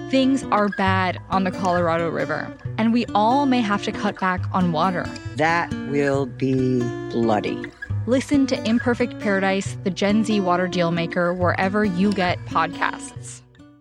Things are bad on the Colorado River, and we all may have to cut back on water. That will be bloody. Listen to Imperfect Paradise, the Gen Z water deal maker, wherever you get podcasts.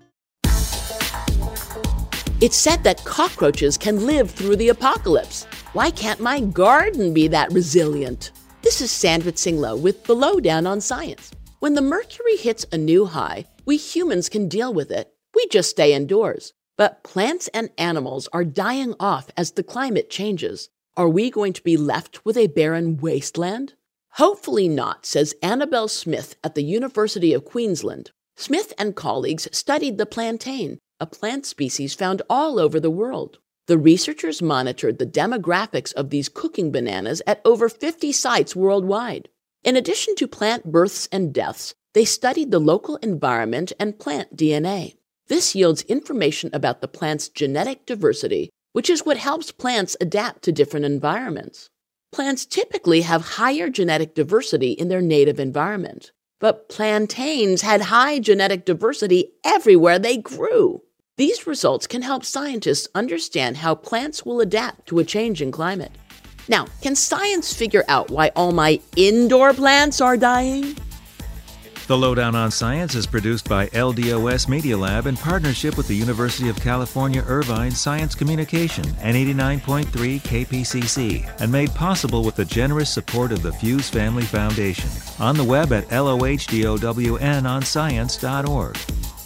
It's said that cockroaches can live through the apocalypse. Why can't my garden be that resilient? This is Sandra Tsing-Loh with The Lowdown on Science. When the mercury hits a new high, we humans can deal with it. We just stay indoors. But plants and animals are dying off as the climate changes. Are we going to be left with a barren wasteland? Hopefully not, says Annabelle Smith at the University of Queensland. Smith and colleagues studied the plantain, a plant species found all over the world. The researchers monitored the demographics of these cooking bananas at over 50 sites worldwide. In addition to plant births and deaths, they studied the local environment and plant DNA. This yields information about the plant's genetic diversity, which is what helps plants adapt to different environments. Plants typically have higher genetic diversity in their native environment, but plantains had high genetic diversity everywhere they grew. These results can help scientists understand how plants will adapt to a changing climate. Now, can science figure out why all my indoor plants are dying? The Lowdown on Science is produced by LDOS Media Lab in partnership with the University of California, Irvine Science Communication and 89.3 KPCC, and made possible with the generous support of the Fuse Family Foundation. On the web at LOHDOWNonscience.org.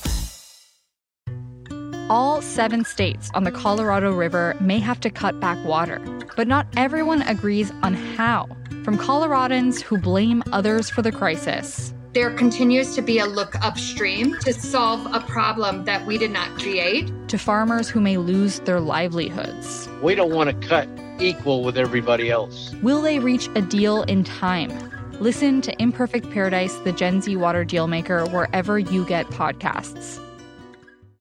All 7 states on the Colorado River may have to cut back water, but not everyone agrees on how. From Coloradans who blame others for the crisis, there continues to be a look upstream to solve a problem that we did not create, to farmers who may lose their livelihoods. We don't want to cut equal with everybody else. Will they reach a deal in time? Listen to Imperfect Paradise, the Gen Z water deal maker, wherever you get podcasts.